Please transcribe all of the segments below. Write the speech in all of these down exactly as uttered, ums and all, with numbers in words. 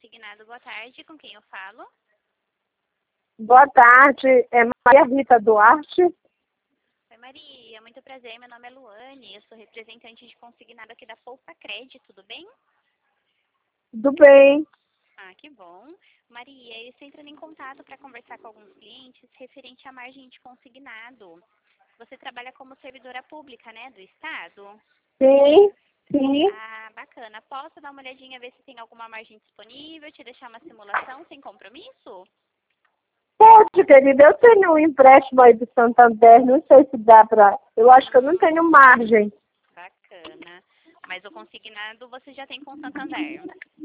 consignado. Boa tarde, com quem eu falo? Boa tarde, é Maria Rita Duarte. Oi, Maria, muito prazer, meu nome é Luane, eu sou representante de consignado aqui da Poupa Cred, tudo bem? Tudo bem? Ah, que bom. Maria, eu estou entrando em contato para conversar com alguns clientes referente à margem de consignado. Você trabalha como servidora pública, né, do Estado? Sim, sim. Ah, bacana. Posso dar uma olhadinha, ver se tem alguma margem disponível, te deixar uma simulação sem compromisso? Pode, querida, eu tenho um empréstimo aí do Santander, não sei se dá pra... Eu acho que eu não tenho margem. Bacana. Mas o consignado você já tem com o Santander?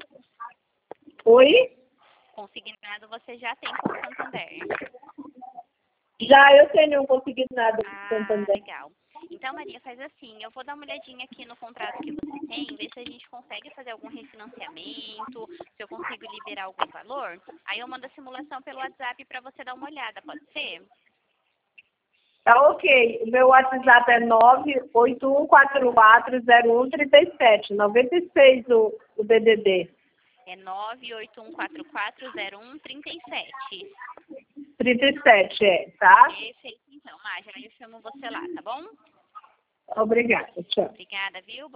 Oi? Consignado você já tem com o Santander? Já eu tenho um consignado do Ah, Santander. legal. Então, Maria, faz assim, eu vou dar uma olhadinha aqui no contrato que você tem, ver se a gente consegue fazer algum refinanciamento, se eu consigo liberar algum valor. Aí eu mando a simulação pelo WhatsApp para você dar uma olhada, pode ser? Tá ok. O meu WhatsApp é nove oito um quatro quatro zero um três sete, noventa e seis o, o D D D. É nove oito um quatro quatro zero um três sete. trinta e sete, é, tá? Perfeito, então, Mágia, eu chamo você lá, tá bom? Obrigada, tchau. Obrigada, viu?